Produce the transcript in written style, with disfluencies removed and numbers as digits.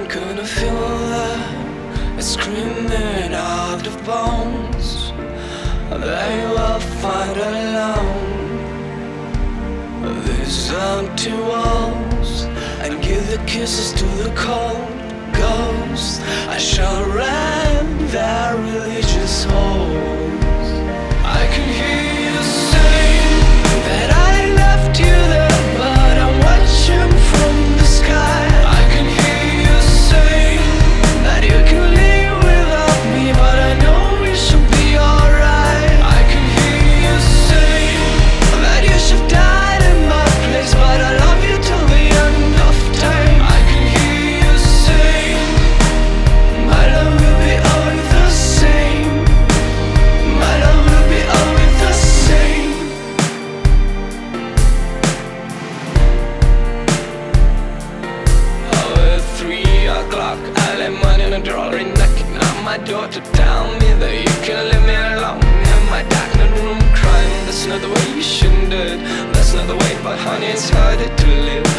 Gonna feel that screaming out of bones. They will find alone these empty walls and give the kisses to the cold ghosts. I shall rend their religious halls. I can hear you saying that I left you there, but I'm watching from the sky. I can hear you saying that you can leave without me, but I know we should be alright. I can hear you saying that you should die in my place, but I love you till the end of time. I can hear you saying my love will be always the same. My love will be always the same. Oh, at 3 o'clock, I lay money in a drawer, knocking on my door to tell me that you can leave me alone in my darkened room, crying. That's not the way you shouldn't do it. That's not the way, but honey, it's harder to live.